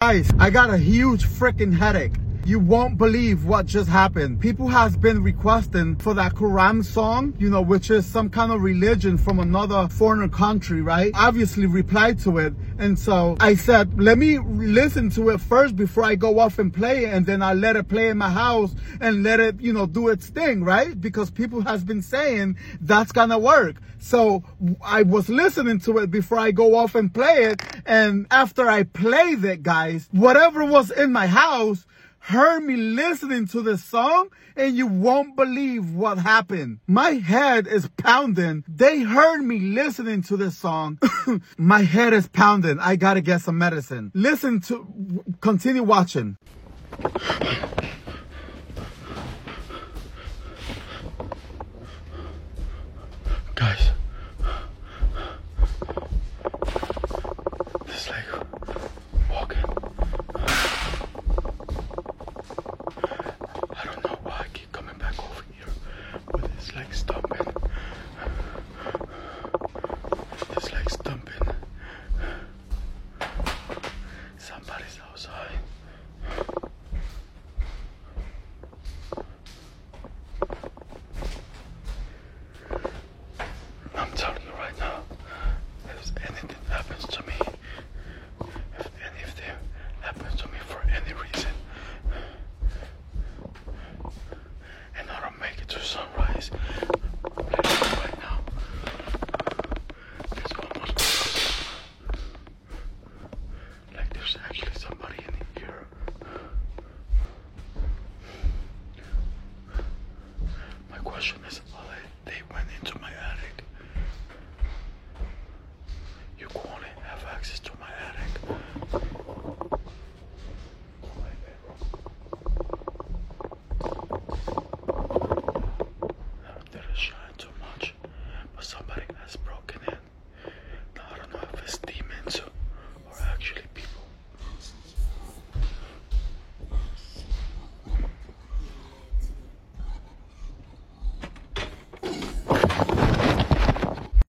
Guys, I got a huge freaking headache. You won't believe what just happened. People has been requesting for that Quran song, you know, which is some kind of religion from another foreign country, right? Obviously replied to it. And so I said, let me listen to it first before I go off and play it. And then I let it play in my house and let it, you know, do its thing, right? Because people has been saying that's gonna work. So I was listening to it before I go off and play it. And after I played it, guys, whatever was in my house heard me listening to this song, and you won't believe what happened. My head is pounding. They heard me listening to this song. My head is pounding. I gotta get some medicine. Continue watching. Guys, it's like walking. I don't know why I keep coming back over here, but it's like stomping. It's like stomping. Somebody's outside. I'm telling you right now, if anything happens to me, if anything happens to me for any reason, and I don't make it to sunrise, right now, it's almost close. Like there's actually somebody in here. My question is, they went into my attic. You only have access to my attic. My bedroom. They didn't shine too much, but somebody has broken in. Now I don't know if it's the